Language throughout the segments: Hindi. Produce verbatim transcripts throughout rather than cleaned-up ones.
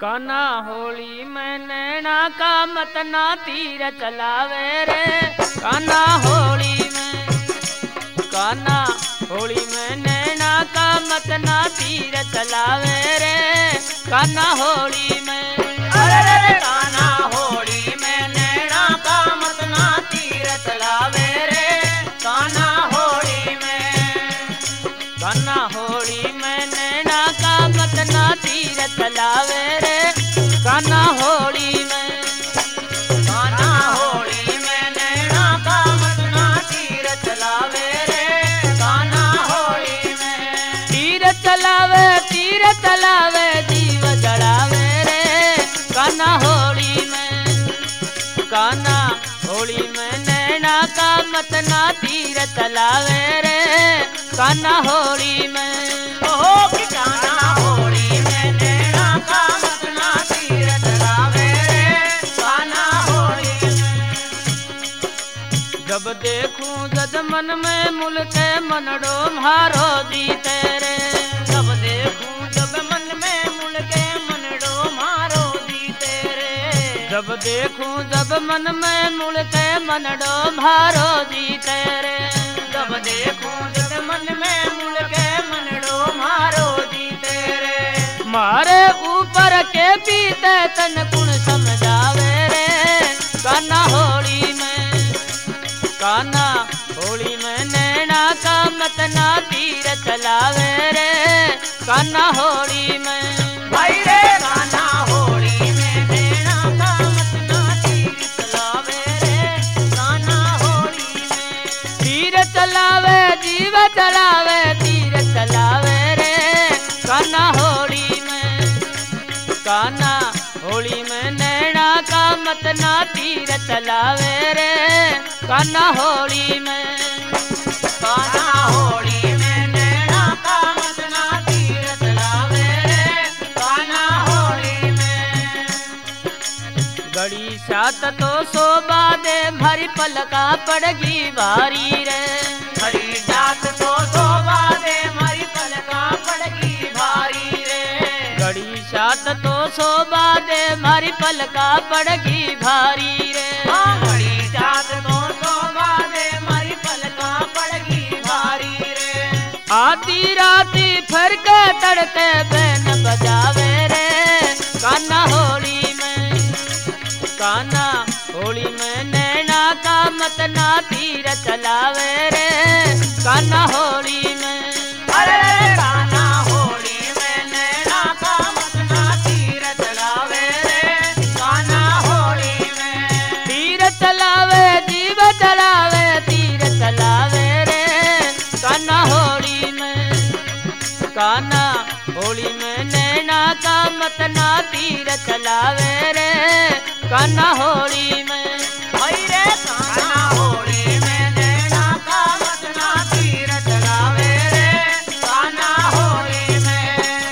काना होली में नैना का मत ना तीर चलावे रे। काना होली में काना होली में नैना का मत ना तीर चलावे रे। काना होली में अरे रे काना होली में नैना का मत ना तीर चलावे रे। काना होली में काना होली में नैना का मत ना तीर चलावे रे। काना होली में काना होली में नैना का मत ना तीर चलावे रे। काना होली में तीर चलावे तीर चलावे जीव जड़ावे रे। काना होली में काना होली में नैना का मत ना तीर चलावे रे। काना होली में ओहो कि काना होली में नैना का मत ना तीर चलावे रे। काना होली में जब देखूं जद मन में मुलके मनडो मारो जीते रे। जब देखूं जब मन में मुलके मनडो मारो जीते रे। जब देखूं जब मन में मुलके मनडो मारो जीते रे। जब देखूं जब मन में मुलके मनडो मारो जीते रे। मारे ऊपर के पीते तन कुण समझावे रे। काना होली में काना होली में नैना का मत ना तीर चलावे रे। काना होली में भाई रे काना होली में नैना का मत ना तीर चलावे रे। काना होली में तीर चलावे जीव चलावे तीर चलावे रे। काना होली में काना होली में नैना का मत ना तीर चलावे रे। काना होली में काना होली में नैना का मत ना तीर चलावे रे। काना होली में गड़ी सात तो शोभा दे भरी पलका पड़गी भारी रे। हरी जात तो शोभा दे मरी पलका पड़गी भारी रे। गड़ी सात तो शोभा दे मारी पलका पड़गी भारी रे। हाँ हरी जात तो शोभा दे मरी पलका पड़गी भारी रे। आती राती फिर के तड़के बैन बजावे रे। काना होली में काना होली में नैना का मत ना तीर चलावे रे। काना होली में अरे रे काना होली में नैना का मत ना तीर चलावे रे। काना होली में तीर चलावे जीव चलावे तीर चलावे रे। काना होली में काना होली में नैना का मत ना तीर चलावे रे। काना होली में भाई रे काना होली में नैना का मत ना तीर चलावे रे। काना होली में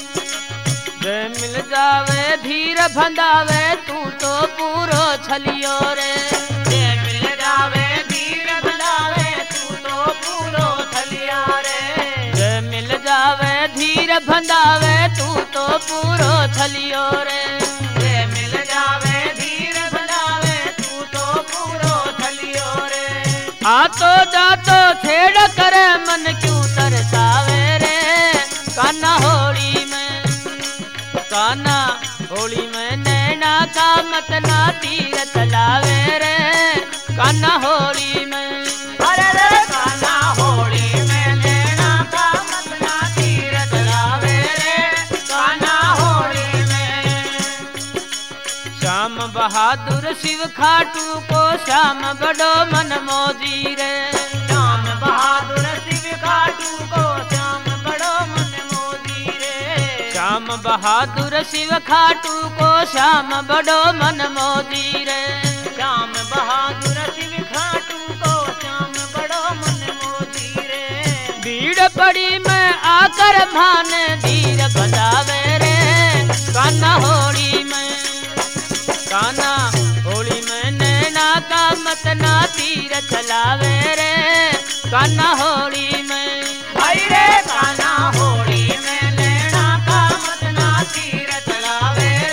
जय मिल जावे धीर भंदावे तू तो पूरो छलियो रे। जे मिल जावे धीर भलावे तू तो पूरो थलिया रे। जय मिल जावे धीर भंदावे तू तो पूरो छलियो रे। जे मिल जावे धीर भलावे तू तो पूरो थलियो रे। आतो जातो छेड़ करे मन क्यों तरसावे रे। काना होली में काना होली में नैना का मत ना तीर चलावे रे। काना होली में अरे रे काना होली में नैना का मत ना तीर चलावे रे। काना होली में श्याम बहादुर शिव खाटू को श्याम बड़ो मन मोजी रे। श्याम बहादुर शिव खाटू को श्याम बड़ो मन मोदी रे। श्याम बहादुर शिव खाटू को श्याम बड़ो मन मोदी रे। श्याम बहादुर शिव खाटू को श्याम बड़ो मन मोदी रे। भीड़ पड़ी में आकर भान धीर बजावे रे। काना होली में काना होली में नैना का मत ना तीर चलावे रे। काना होली में भाई रे काना होली में नैना का मत ना तीर चलावे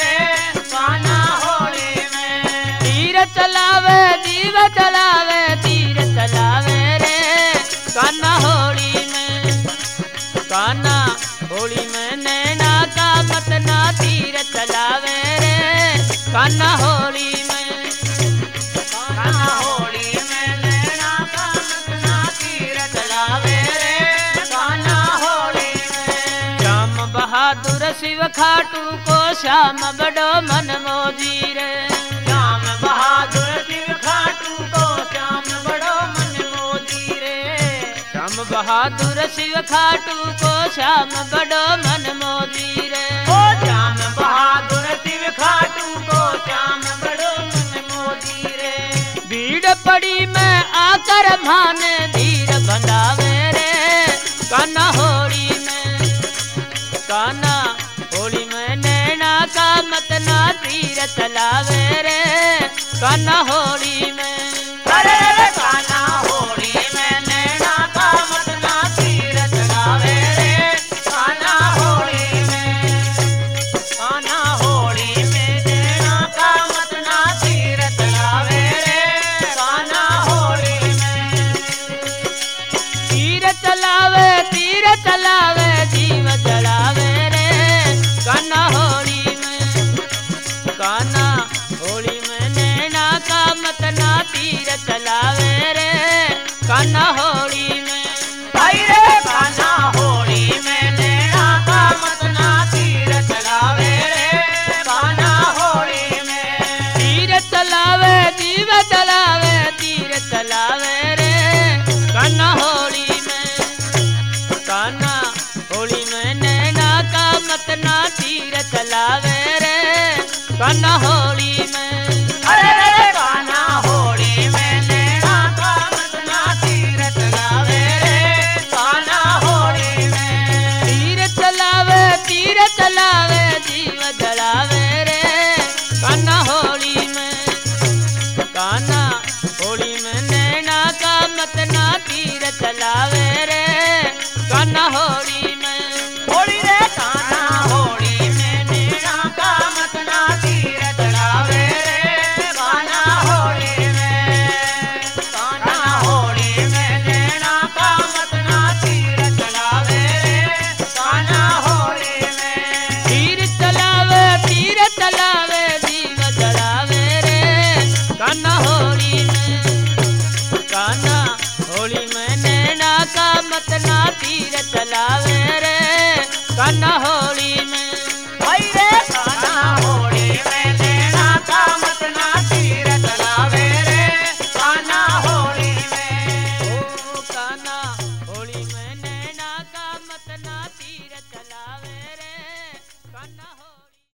कान्हा होली में कान्हा होली में नैना का मतना तीर चलावे रे कान्हा होली में। श्याम बहादुर शिव खाटू को श्याम बड़ो मन मोजी रे श्याम बहादुर शिव खाटू को श्याम बड़ो मन मोजी रे। श्याम बहादुर शिव खाटू को श्याम बड़ो मन मोजी रे ओ श्याम बहादुर शिव खाटू को श्याम बड़ो मन मोजी रे। भीड़ पड़ी में आकर माने धीर बंधावे रे कान्हा होली में कान्हा होली में नैना का मतना तीर चलावे रे कान्हा होली में। अरे रे कान्हा होली में नैना का मतना तीर चलावे रे कान्हा होली में। कान्हा होली में नैना का मतना तीर चलावे रे कान्हा होली में। तीर चलावे तीर चलावे जीव जलावे रे कान्हा होली में कान्हा होली में नैना का मतना तीर चलावे रे कान्हा होली में। भाई रे कान्हा होली में नैना का मतना तीर चलावे रे कान्हा होली में। तीर चलावे जीव जलावे तीर चलावे रे कान्हा होली में कान्हा होली में नैना का मतना तीर चलावे रे कान्हा होली